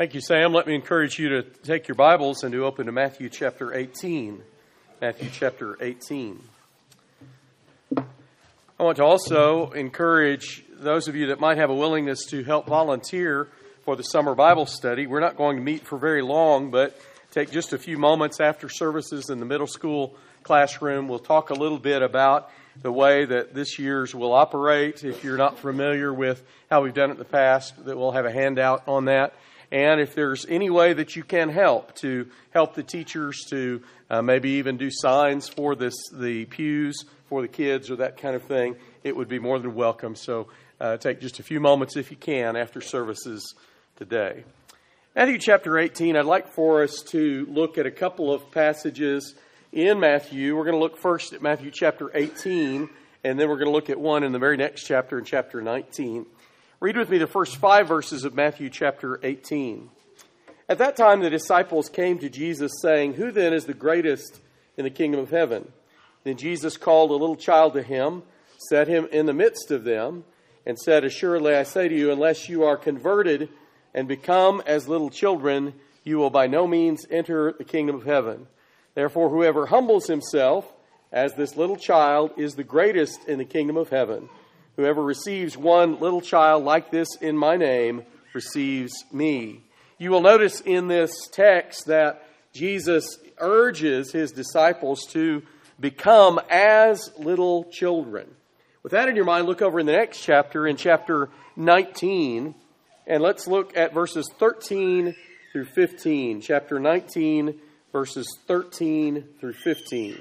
Thank you, Sam. Let me encourage you to take your Bibles and to open to Matthew chapter 18. Matthew chapter 18. I want to also encourage those of you that might have a willingness to help volunteer for the summer Bible study. We're not going to meet for very long, but take just a few moments after services in the middle school classroom. We'll talk a little bit about the way that this year's will operate. If you're not familiar with how we've done it in the past, that we'll have a handout on that. And if there's any way that you can help to help the teachers to maybe even do signs for the pews for the kids or that kind of thing, it would be more than welcome. So take just a few moments if you can after services today. Matthew chapter 18, I'd like for us to look at a couple of passages in Matthew. We're going to look first at Matthew chapter 18, and then we're going to look at one in the very next chapter, in chapter 19. Read with me the first 5 verses of Matthew chapter 18. At that time the disciples came to Jesus, saying, "Who then is the greatest in the kingdom of heaven?" Then Jesus called a little child to him, set him in the midst of them, and said, "Assuredly I say to you, unless you are converted and become as little children, you will by no means enter the kingdom of heaven. Therefore whoever humbles himself as this little child is the greatest in the kingdom of heaven. Whoever receives one little child like this in my name receives me." You will notice in this text that Jesus urges his disciples to become as little children. With that in your mind, look over in the next chapter, in chapter 19, and let's look at verses 13 through 15. Chapter 19, verses 13 through 15.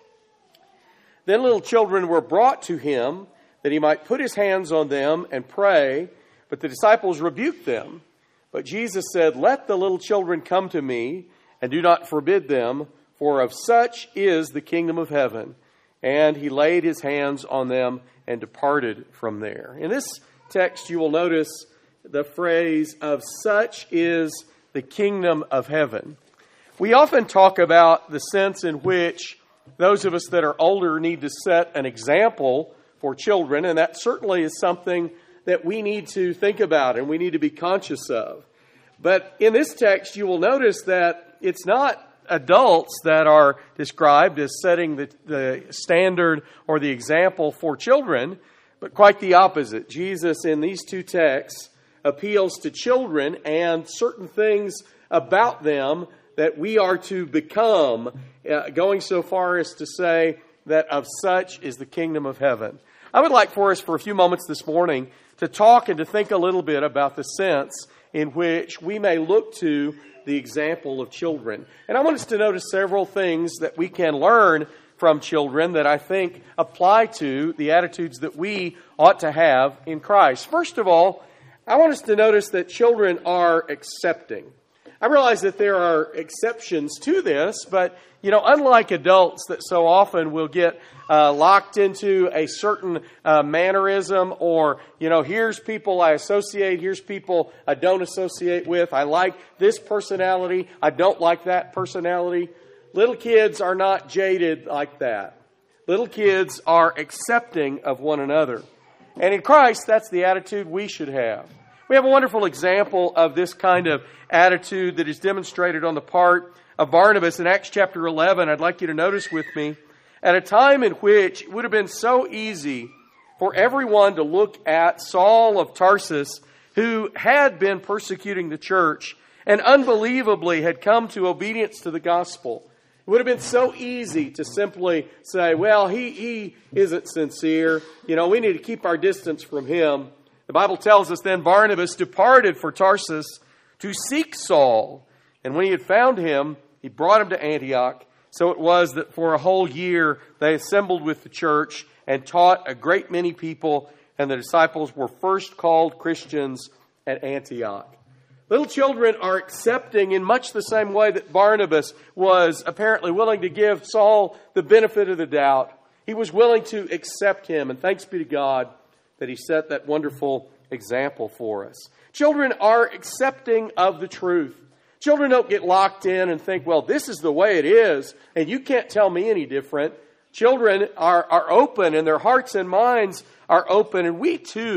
Then little children were brought to him, that he might put his hands on them and pray, but the disciples rebuked them. But Jesus said, "Let the little children come to me, and do not forbid them, for of such is the kingdom of heaven." And he laid his hands on them and departed from there. In this text, you will notice the phrase, "of such is the kingdom of heaven." We often talk about the sense in which those of us that are older need to set an example for children, and that certainly is something that we need to think about and we need to be conscious of. But in this text, you will notice that it's not adults that are described as setting the standard or the example for children, but quite the opposite. Jesus, in these two texts, appeals to children and certain things about them that we are to become, going so far as to say that of such is the kingdom of heaven. I would like for us for a few moments this morning to talk and to think a little bit about the sense in which we may look to the example of children. And I want us to notice several things that we can learn from children that I think apply to the attitudes that we ought to have in Christ. First of all, I want us to notice that children are accepting. I realize that there are exceptions to this, but, unlike adults that so often will get locked into a certain mannerism or, here's people I associate, here's people I don't associate with, I like this personality, I don't like that personality. Little kids are not jaded like that. Little kids are accepting of one another. And in Christ, that's the attitude we should have. We have a wonderful example of this kind of attitude that is demonstrated on the part of Barnabas in Acts chapter 11. I'd like you to notice with me, at a time in which it would have been so easy for everyone to look at Saul of Tarsus, who had been persecuting the church and unbelievably had come to obedience to the gospel. It would have been so easy to simply say, well, he isn't sincere. We need to keep our distance from him. The Bible tells us then Barnabas departed for Tarsus to seek Saul. And when he had found him, he brought him to Antioch. So it was that for a whole year they assembled with the church and taught a great many people. And the disciples were first called Christians at Antioch. Little children are accepting in much the same way that Barnabas was apparently willing to give Saul the benefit of the doubt. He was willing to accept him. And thanks be to God that he set that wonderful example for us. Children are accepting of the truth. Children don't get locked in and think, well, this is the way it is, and you can't tell me any different. Children are open, and their hearts and minds are open, and we too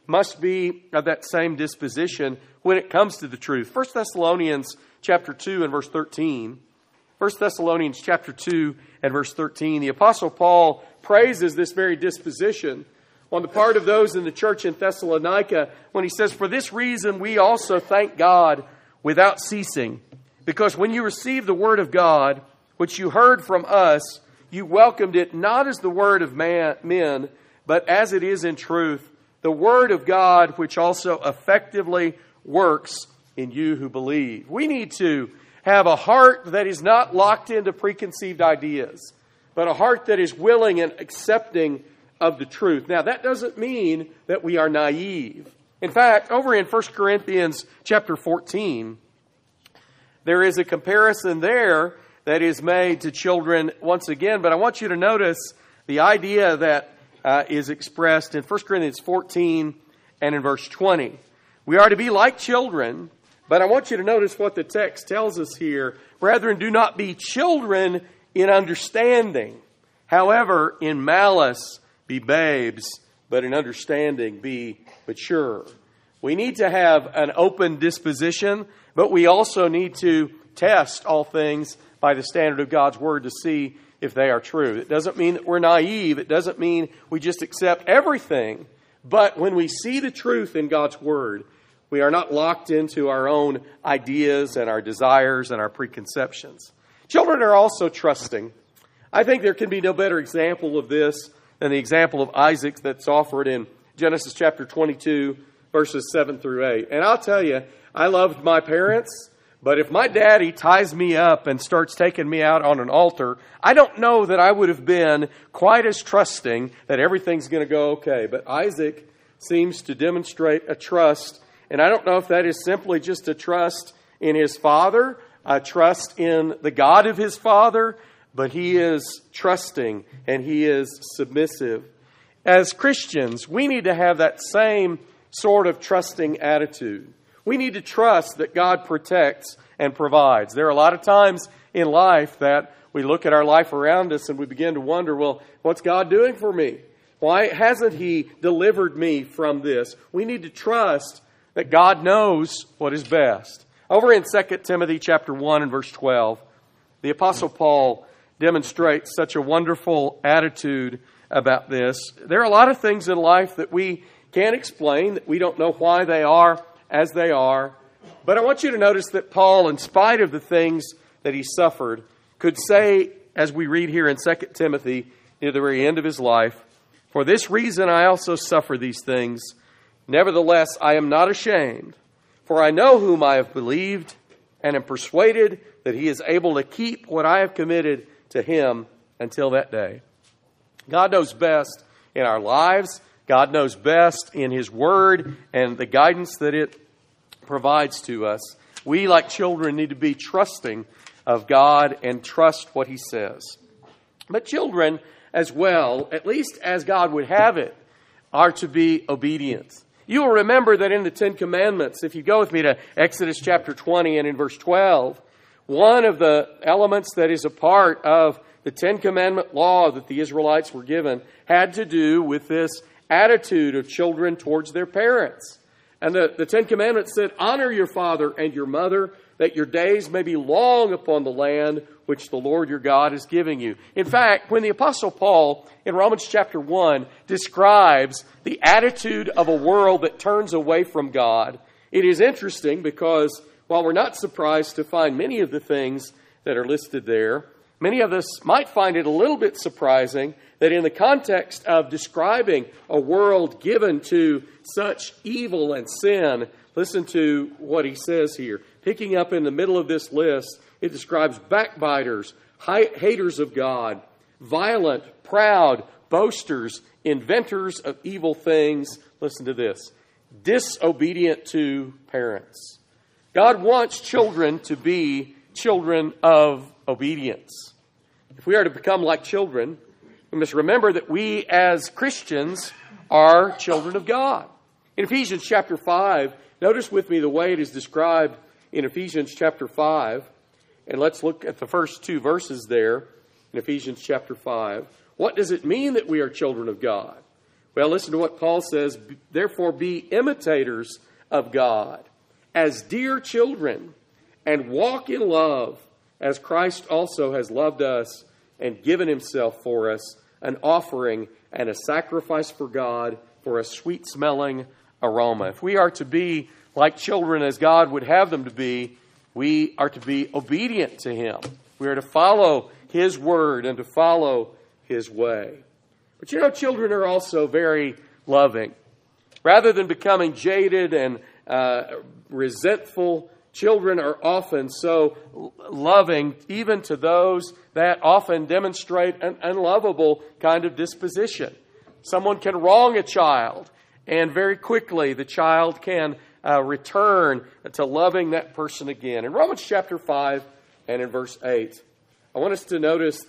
must be of that same disposition when it comes to the truth. 1 Thessalonians chapter 2 and verse 13. 1 Thessalonians chapter 2 and verse 13. The Apostle Paul praises this very disposition on the part of those in the church in Thessalonica when he says, "For this reason we also thank God without ceasing, because when you received the word of God, which you heard from us, you welcomed it not as the word of men, but as it is in truth, the word of God, which also effectively works in you who believe." We need to have a heart that is not locked into preconceived ideas, but a heart that is willing and accepting of the truth. Now, that doesn't mean that we are naive. In fact, over in 1 Corinthians chapter 14, there is a comparison there that is made to children once again, but I want you to notice the idea that is expressed in 1 Corinthians 14 and in verse 20. We are to be like children, but I want you to notice what the text tells us here. "Brethren, do not be children in understanding. However, in malice be babes, but in understanding be mature." We need to have an open disposition, but we also need to test all things by the standard of God's Word to see if they are true. It doesn't mean that we're naive. It doesn't mean we just accept everything. But when we see the truth in God's Word, we are not locked into our own ideas and our desires and our preconceptions. Children are also trusting. I think there can be no better example of this than the example of Isaac that's offered in Genesis chapter 22, verses 7 through 8. And I'll tell you, I loved my parents, but if my daddy ties me up and starts taking me out on an altar, I don't know that I would have been quite as trusting that everything's going to go okay. But Isaac seems to demonstrate a trust, and I don't know if that is simply just a trust in his father, a trust in the God of his father, but he is trusting and he is submissive. As Christians, we need to have that same sort of trusting attitude. We need to trust that God protects and provides. There are a lot of times in life that we look at our life around us and we begin to wonder, well, what's God doing for me? Why hasn't He delivered me from this? We need to trust that God knows what is best. Over in 2 Timothy chapter 1 and verse 12, the Apostle Paul demonstrates such a wonderful attitude about this. There are a lot of things in life that we can't explain, that we don't know why they are as they are. But I want you to notice that Paul, in spite of the things that he suffered, could say, as we read here in 2 Timothy, near the very end of his life, "For this reason I also suffer these things. Nevertheless, I am not ashamed, for I know whom I have believed, and am persuaded that He is able to keep what I have committed to Him until that day." God knows best in our lives. God knows best in His Word and the guidance that it provides to us. We, like children, need to be trusting of God and trust what He says. But children as well, at least as God would have it, are to be obedient. You will remember that in the Ten Commandments, if you go with me to Exodus chapter 20 and in verse 12, one of the elements that is a part of the Ten Commandment law that the Israelites were given had to do with this attitude of children towards their parents. And the Ten Commandments said, "Honor your father and your mother, that your days may be long upon the land which the Lord your God is giving you." In fact, when the Apostle Paul in Romans chapter 1 describes the attitude of a world that turns away from God, it is interesting because while we're not surprised to find many of the things that are listed there, many of us might find it a little bit surprising that in the context of describing a world given to such evil and sin, listen to what he says here. Picking up in the middle of this list, it describes backbiters, haters of God, violent, proud, boasters, inventors of evil things. Listen to this. Disobedient to parents. God wants children to be children of obedience. If we are to become like children, we must remember that we as Christians are children of God. In Ephesians chapter 5, notice with me the way it is described in Ephesians chapter 5. And let's look at the first two verses there in Ephesians chapter 5. What does it mean that we are children of God? Well, listen to what Paul says. Therefore, be imitators of God as dear children, and walk in love, as Christ also has loved us and given himself for us, an offering and a sacrifice for God for a sweet-smelling aroma. If we are to be like children as God would have them to be, we are to be obedient to him. We are to follow his word and to follow his way. But you know, children are also very loving. Rather than becoming jaded and resentful, children are often so loving, even to those that often demonstrate an unlovable kind of disposition. Someone can wrong a child, and very quickly the child can return to loving that person again. In Romans chapter 5 and in verse 8, I want us to notice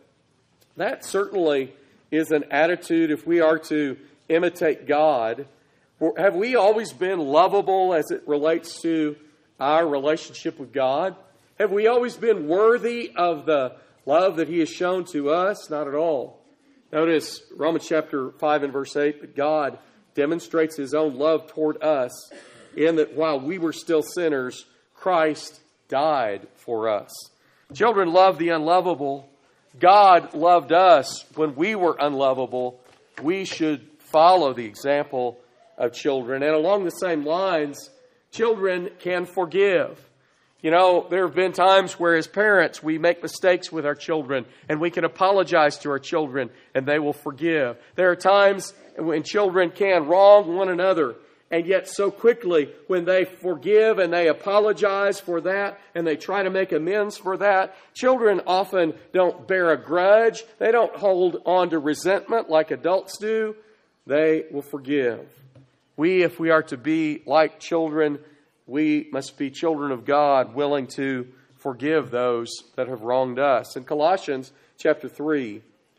that certainly is an attitude if we are to imitate God. Have we always been lovable as it relates to our relationship with God? Have we always been worthy of the love that he has shown to us? Not at all. Notice Romans chapter 5 and verse 8, that God demonstrates his own love toward us in that while we were still sinners, Christ died for us. Children love the unlovable. God loved us when we were unlovable. We should follow the example of children. And along the same lines, children can forgive. You know, there have been times where as parents we make mistakes with our children and we can apologize to our children and they will forgive. There are times when children can wrong one another, and yet so quickly when they forgive and they apologize for that and they try to make amends for that, children often don't bear a grudge. They don't hold on to resentment like adults do. They will forgive. If we are to be like children, we must be children of God, willing to forgive those that have wronged us. In Colossians chapter 3,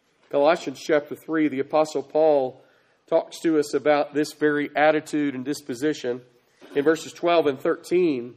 the Apostle Paul talks to us about this very attitude and disposition. In verses 12 and 13,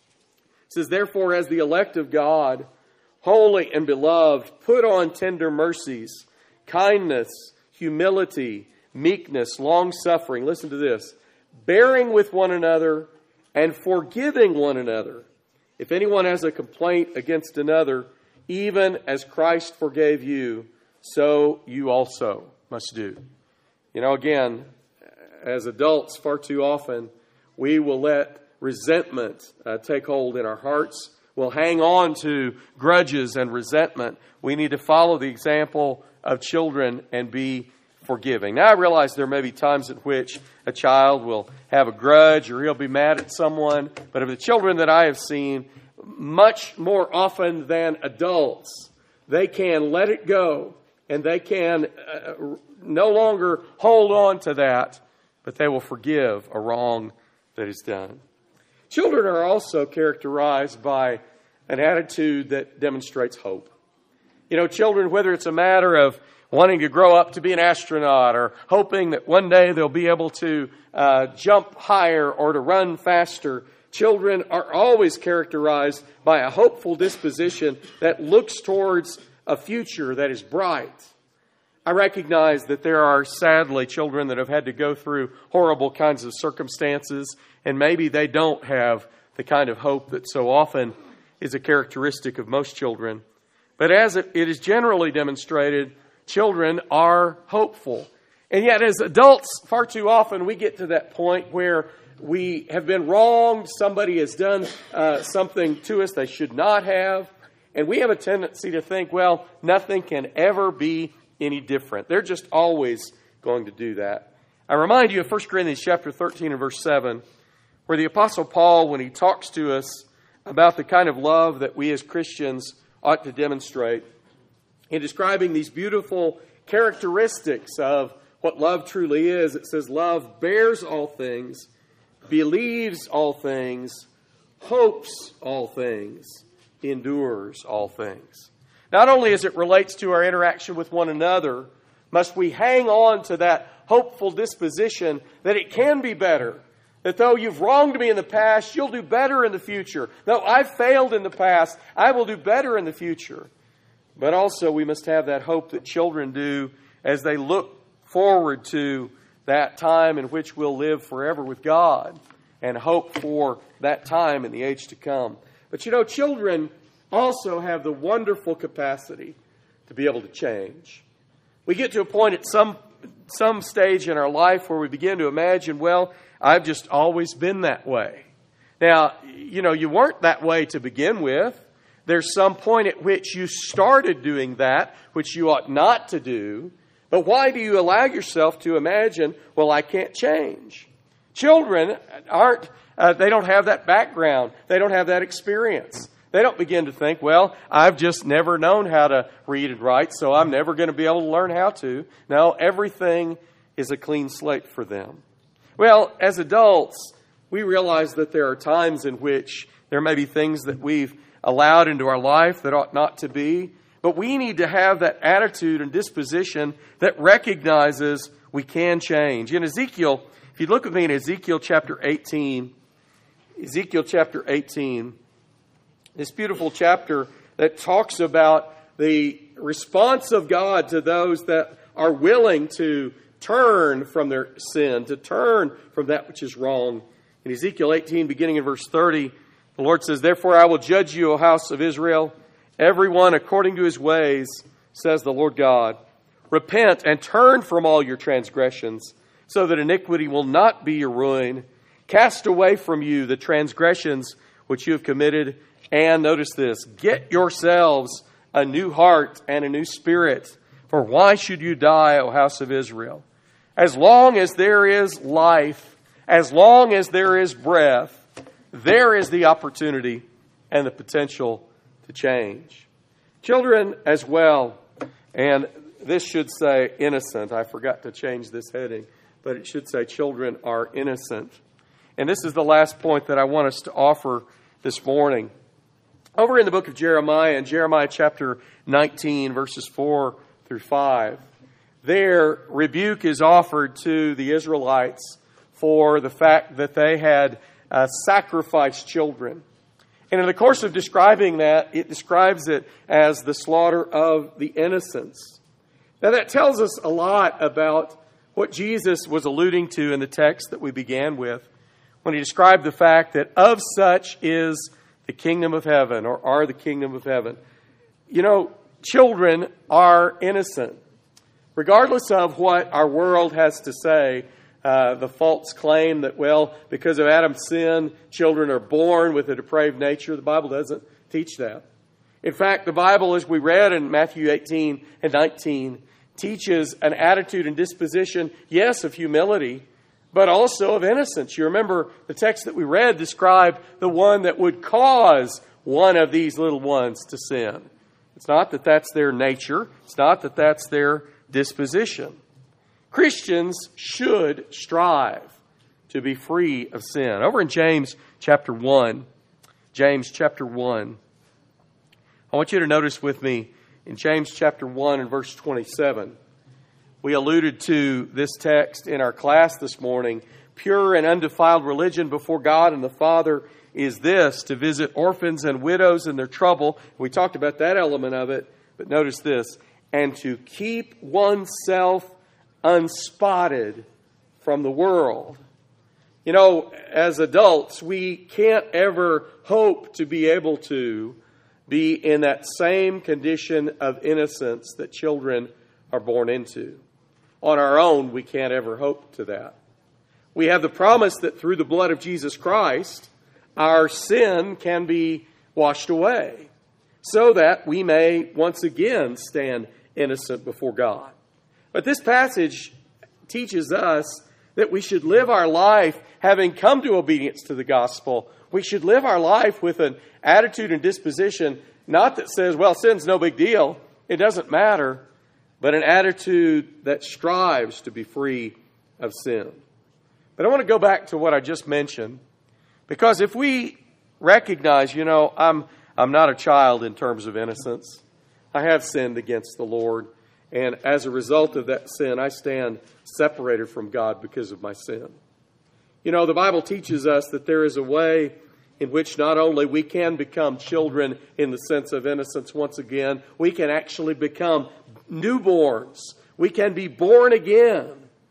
it says, therefore, as the elect of God, holy and beloved, put on tender mercies, kindness, humility, meekness, long-suffering. Listen to this. Bearing with one another and forgiving one another. If anyone has a complaint against another, even as Christ forgave you, so you also must do. You know, again, as adults, far too often, we will let resentment take hold in our hearts. We'll hang on to grudges and resentment. We need to follow the example of children and be forgiving. Now, I realize there may be times in which a child will have a grudge or he'll be mad at someone. But of the children that I have seen, much more often than adults, they can let it go and they can no longer hold on to that, but they will forgive a wrong that is done. Children are also characterized by an attitude that demonstrates hope. You know, children, whether it's a matter of wanting to grow up to be an astronaut or hoping that one day they'll be able to jump higher or to run faster, children are always characterized by a hopeful disposition that looks towards a future that is bright. I recognize that there are sadly children that have had to go through horrible kinds of circumstances, and maybe they don't have the kind of hope that so often is a characteristic of most children. But as it is generally demonstrated, children are hopeful. And yet as adults, far too often we get to that point where we have been wronged, somebody has done something to us they should not have, and we have a tendency to think, well, nothing can ever be any different. They're just always going to do that. I remind you of 1 Corinthians chapter 13 and verse 7, where the Apostle Paul, when he talks to us about the kind of love that we as Christians ought to demonstrate, in describing these beautiful characteristics of what love truly is, it says, love bears all things, believes all things, hopes all things, endures all things. Not only as it relates to our interaction with one another, must we hang on to that hopeful disposition that it can be better. That though you've wronged me in the past, you'll do better in the future. Though I've failed in the past, I will do better in the future. But also we must have that hope that children do as they look forward to that time in which we'll live forever with God and hope for that time in the age to come. But children also have the wonderful capacity to be able to change. We get to a point at some stage in our life where we begin to imagine, well, I've just always been that way. Now, you weren't that way to begin with. There's some point at which you started doing that, which you ought not to do. But why do you allow yourself to imagine, well, I can't change? Children they don't have that background. They don't have that experience. They don't begin to think, well, I've just never known how to read and write, so I'm never going to be able to learn how to. No, everything is a clean slate for them. Well, as adults, we realize that there are times in which there may be things that we've allowed into our life that ought not to be. But we need to have that attitude and disposition that recognizes we can change. In Ezekiel, if you look with me in Ezekiel chapter 18, this beautiful chapter that talks about the response of God to those that are willing to turn from their sin, to turn from that which is wrong. In Ezekiel 18, beginning in verse 30, the Lord says, "Therefore I will judge you, O house of Israel, everyone according to his ways, says the Lord God. Repent and turn from all your transgressions, so that iniquity will not be your ruin. Cast away from you the transgressions which you have committed, and," notice this, "get yourselves a new heart and a new spirit. For why should you die, O house of Israel? As long as there is life, as long as there is breath, there is the opportunity and the potential to change." Children as well, and this should say innocent. I forgot to change this heading, but it should say children are innocent. And this is the last point that I want us to offer this morning. Over in the book of Jeremiah, in Jeremiah chapter 19, verses 4 through 5, there rebuke is offered to the Israelites for the fact that they had sacrificed children. And in the course of describing that, it describes it as the slaughter of the innocents. Now that tells us a lot about what Jesus was alluding to in the text that we began with when he described the fact that of such is the kingdom of heaven, or are the kingdom of heaven. Children are innocent. Regardless of what our world has to say, the false claim that, well, because of Adam's sin, children are born with a depraved nature. The Bible doesn't teach that. In fact, the Bible, as we read in Matthew 18 and 19, teaches an attitude and disposition, yes, of humility, but also of innocence. You remember the text that we read described the one that would cause one of these little ones to sin. It's not that that's their nature. It's not that that's their disposition. Christians should strive to be free of sin. Over in James chapter 1, I want you to notice with me in James chapter 1 and verse 27. We alluded to this text in our class this morning. Pure and undefiled religion before God and the Father is this, to visit orphans and widows in their trouble. We talked about that element of it, but notice this, and to keep oneself unspotted from the world. As adults, we can't ever hope to be able to be in that same condition of innocence that children are born into. On our own, we can't ever hope to that. We have the promise that through the blood of Jesus Christ, our sin can be washed away so that we may once again stand innocent before God. But this passage teaches us that we should live our life having come to obedience to the gospel. We should live our life with an attitude and disposition, not that says, well, sin's no big deal, it doesn't matter, but an attitude that strives to be free of sin. But I want to go back to what I just mentioned, because if we recognize, I'm not a child in terms of innocence. I have sinned against the Lord, and as a result of that sin, I stand separated from God because of my sin. The Bible teaches us that there is a way in which not only we can become children in the sense of innocence once again, we can actually become newborns. We can be born again.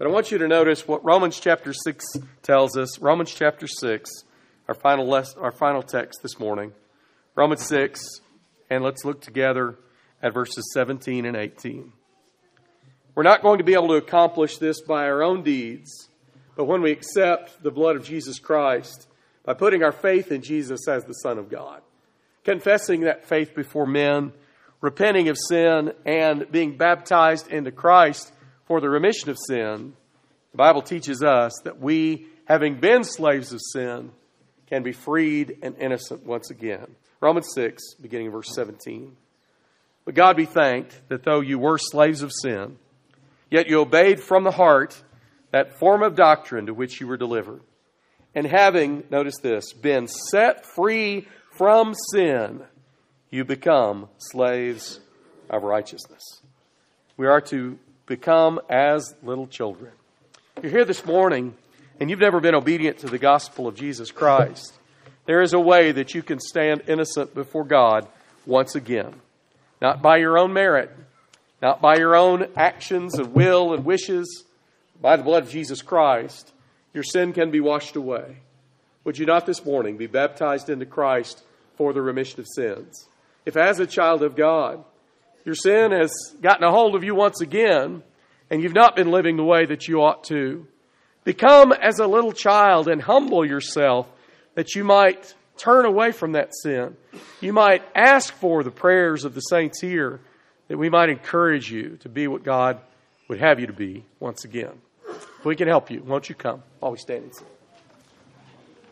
But I want you to notice what Romans chapter 6 tells us. Romans chapter 6, our final text this morning. Romans 6, and let's look together at verses 17 and 18. We're not going to be able to accomplish this by our own deeds, but when we accept the blood of Jesus Christ, by putting our faith in Jesus as the Son of God, confessing that faith before men, repenting of sin, and being baptized into Christ for the remission of sin, the Bible teaches us that we, having been slaves of sin, can be freed and innocent once again. Romans 6, beginning in verse 17. But God be thanked that though you were slaves of sin, yet you obeyed from the heart that form of doctrine to which you were delivered. And having, notice this, been set free from sin, you become slaves of righteousness. We are to become as little children. You're here this morning and you've never been obedient to the gospel of Jesus Christ. There is a way that you can stand innocent before God once again. Not by your own merit, not by your own actions and will and wishes, by the blood of Jesus Christ. Your sin can be washed away. Would you not this morning be baptized into Christ for the remission of sins? If as a child of God, your sin has gotten a hold of you once again, and you've not been living the way that you ought to, become as a little child and humble yourself that you might turn away from that sin. You might ask for the prayers of the saints here, that we might encourage you to be what God would have you to be once again. If we can help you, won't you come while we stand and sing?